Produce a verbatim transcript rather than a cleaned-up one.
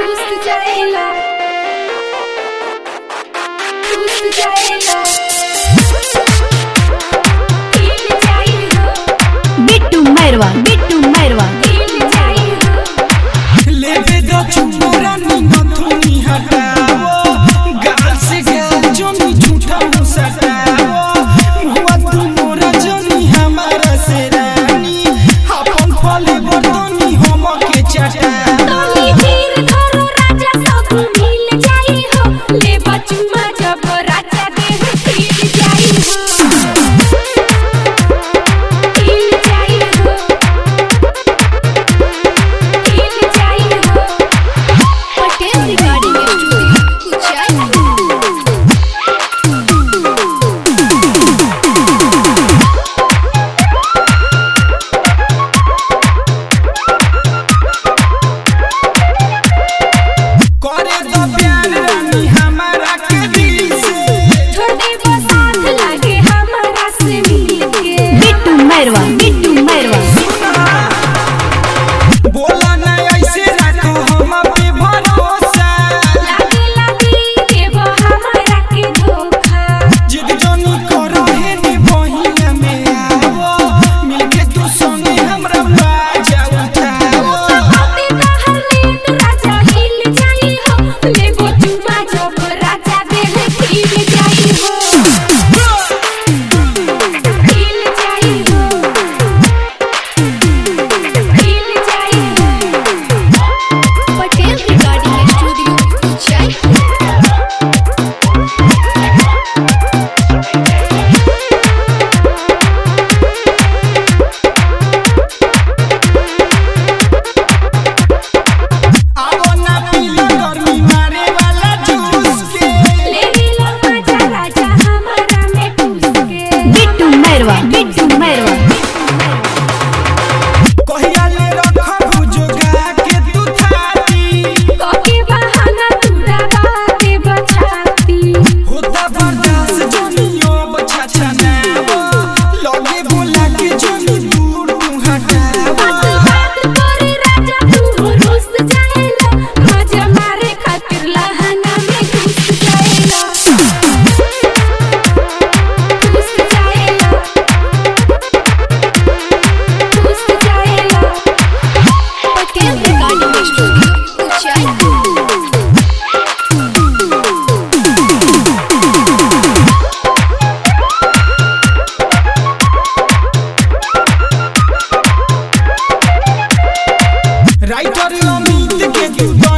बिट्टू मैरवा बिट्टू मैरवा लेवे दो चुमरा नथुनी हटाओ गाल से गाल जोनी झूठा मुसटाओ हुआ तू मोरा जोनी हमारा से रानी अपन फले बर्तनी हम के चटा तोनी धीर धरो राजा सब मिल जाई हो ले बचुमा जब राजा देह खिल जाई हो खिल जाई हो खिल जाई हो पटेल रिकॉर्डिंग स्टूडियो कुचाई करे दो प्यार रानी हमारा के दिल से थोड़े बसात लागे हमारा से मिल के बिट्टू मैरवा बिट्टू मैरवा बोला ना ऐसे रखो हम पे भरोसा लागे लागे देबो हमारा के धोखा जिद जोनी करो है ने बहिना में आवो मिलके तू संगे हमरा बाजा उठाओ अपने बाहर ले राजा हिल जाई हो ले बचुमा जब राजा देह खिल जाई हो खिल जाई हो खिल जाई हो पटेल रिकॉर्डिंग स्टूडियो कुचाई आवो ना पीला गर्मी मारे वाला जूस के ले लो मजा राजा हमारा में घुस के बिट्टू मैरवा बिट्टू मैरवा कहिया ले रखबू जोगा के तू थाती कोके बहाना तू दबा के बचाती होता बर्दाश्त जोनियो बचा छनावो लगे बोला के जोनी दूर तू हटावो बात बात करे राजा तू रुस जाएला मजा मारे खातिर लहंगा में घुस जाएला घुस जाएला घुस जाएला Patel recording studio Kuchai writer Amit के तू